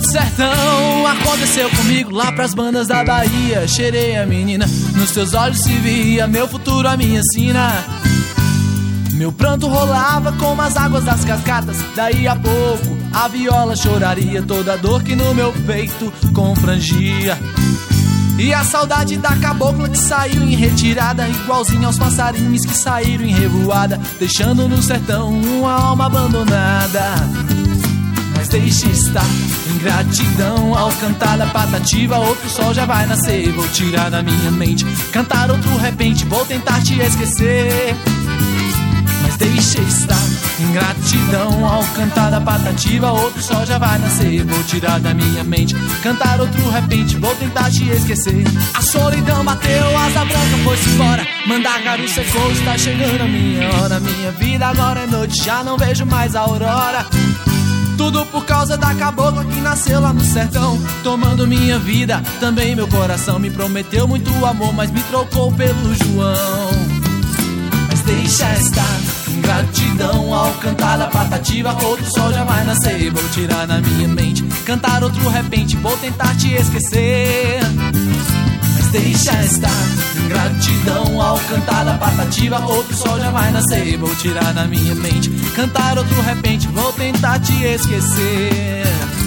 sertão aconteceu comigo lá pras bandas da Bahia. Cheirei a menina, nos teus olhos se via meu futuro, a minha sina. Meu pranto rolava como as águas das cascatas. Daí a pouco a viola choraria toda a dor que no meu peito confrangia. E a saudade da cabocla que saiu em retirada, igualzinho aos passarinhos que saíram em revoada, deixando no sertão uma alma abandonada. Mas deixe estar, ingratidão, ao cantar da patativa, outro sol já vai nascer. Vou tirar da minha mente, cantar outro repente, vou tentar te esquecer. Mas deixe estar, ingratidão, ao cantar da patativa, outro sol já vai nascer. Vou tirar da minha mente, cantar outro repente, vou tentar te esquecer. A solidão bateu, asa branca foi-se embora, Mandacaru secou, está chegando a minha hora. Minha vida agora é noite, já não vejo mais a aurora. Tudo por causa da cabocla que nasceu lá no sertão, tomando minha vida, também meu coração. Me prometeu muito amor, mas me trocou pelo João. Mas deixa estar, ingratidão, ao cantar da patativa, outro sol já vai nascer. Vou tirar na minha mente, cantar outro repente, vou tentar te esquecer. Mas deixa estar, ingratidão, ao cantar da patativa, outro sol já vai nascer. Vou tirar da minha mente, cantar outro repente, vou tentar te esquecer.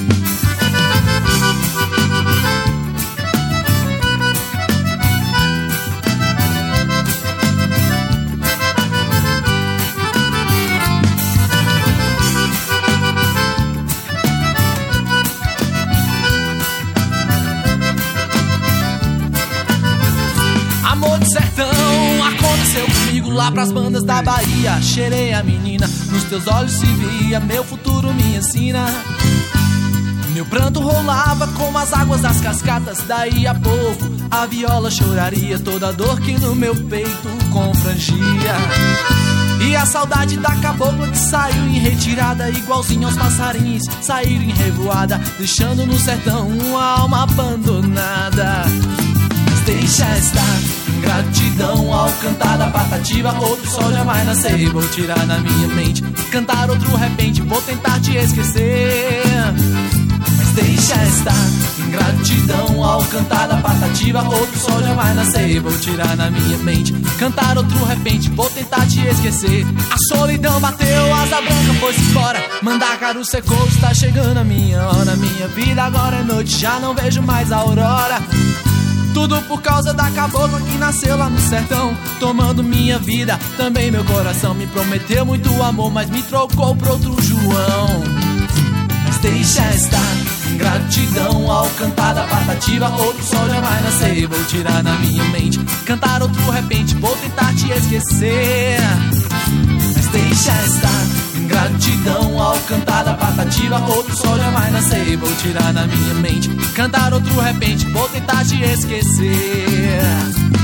Amor de sertão aconteceu comigo lá pras bandas da Bahia. Cheirei a menina, nos teus olhos se via meu futuro, minha sina. Meu pranto rolava como as águas das cascatas. Daí a pouco a viola choraria toda a dor que no meu peito confrangia. E a saudade da cabocla que saiu em retirada, igualzinho aos passarinhos saíram em revoada, deixando no sertão uma alma abandonada. Deixa estar, ingratidão, ao cantar da patativa, outro sol já vai nascer. Vou tirar da minha mente, cantar outro repente, vou tentar te esquecer. Mas deixa estar, ingratidão, ao cantar da patativa, outro sol já vai nascer. Vou tirar da minha mente, cantar outro repente, vou tentar te esquecer. A solidão bateu, asa branca foi-se embora, Mandacaru secou, está chegando a minha hora. Minha vida agora é noite, já não vejo mais a aurora. Tudo por causa da cabocla que nasceu lá no sertão, tomando minha vida, também meu coração. Me prometeu muito amor, mas me trocou por outro João. Mas deixa estar, ingratidão, ao cantar da patativa, outro sol já vai nascer. Vou tirar da minha mente, cantar outro repente, vou tentar te esquecer. Mas deixa estar, ingratidão, ao cantar da patativa, outro sol já vai nascer. Vou tirar da minha mente, cantar outro repente, vou tentar te esquecer.